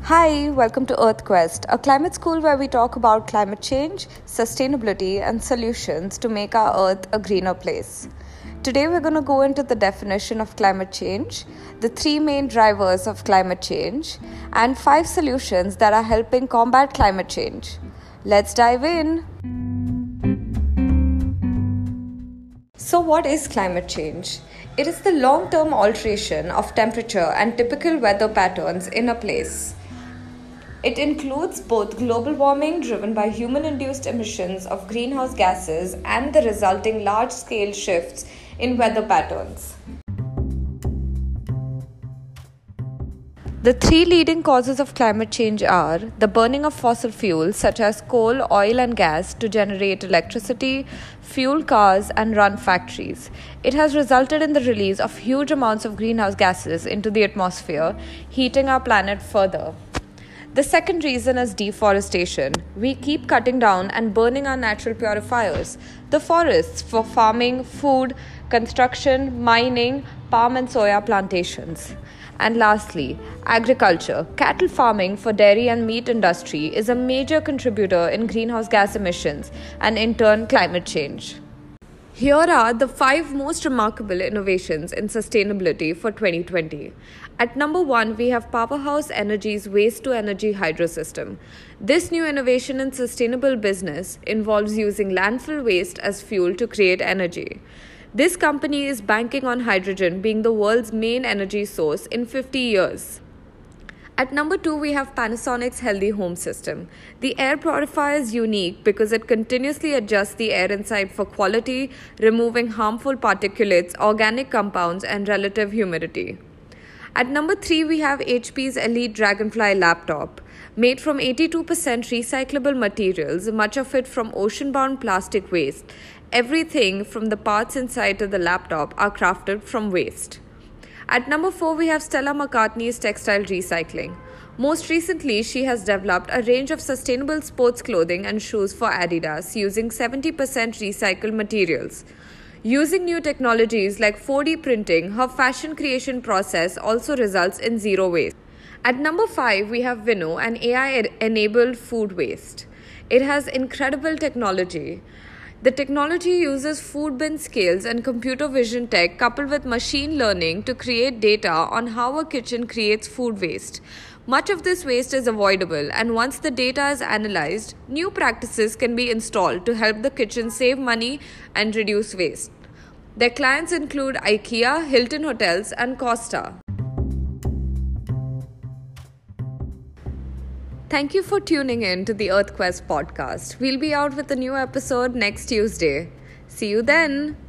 Hi, welcome to EarthQuest, a climate school where we talk about climate change, sustainability, and solutions to make our Earth a greener place. Today, we're going to go into the definition of climate change, the three main drivers of climate change, and 5 solutions that are helping combat climate change. Let's dive in. So, what is climate change? It is the long-term alteration of temperature and typical weather patterns in a place. It includes both global warming driven by human-induced emissions of greenhouse gases and the resulting large-scale shifts in weather patterns. The 3 leading causes of climate change are the burning of fossil fuels such as coal, oil and gas to generate electricity, fuel cars and run factories. It has resulted in the release of huge amounts of greenhouse gases into the atmosphere, heating our planet further. The second reason is deforestation. We keep cutting down and burning our natural purifiers, the forests, for farming, food, construction, mining, palm and soya plantations. And lastly, agriculture. Cattle farming for dairy and meat industry is a major contributor in greenhouse gas emissions and in turn climate change. Here are the 5 most remarkable innovations in sustainability for 2020. At number 1, we have Powerhouse Energy's waste-to-energy hydro system. This new innovation in sustainable business involves using landfill waste as fuel to create energy. This company is banking on hydrogen being the world's main energy source in 50 years. At number 2, we have Panasonic's Healthy Home System. The air purifier is unique because it continuously adjusts the air inside for quality, removing harmful particulates, organic compounds, and relative humidity. At number 3, we have HP's Elite Dragonfly laptop. Made from 82% recyclable materials, much of it from ocean-bound plastic waste. Everything from the parts inside to the laptop are crafted from waste. At number 4, we have Stella McCartney's textile recycling. Most recently, she has developed a range of sustainable sports clothing and shoes for Adidas using 70% recycled materials. Using new technologies like 4D printing, her fashion creation process also results in zero waste. At number 5, we have Vinno, an AI-enabled food waste. It has incredible technology. The technology uses food bin scales and computer vision tech coupled with machine learning to create data on how a kitchen creates food waste. Much of this waste is avoidable, and once the data is analyzed, new practices can be installed to help the kitchen save money and reduce waste. Their clients include IKEA, Hilton Hotels, and Costa. Thank you for tuning in to the EarthQuest podcast. We'll be out with a new episode next Tuesday. See you then.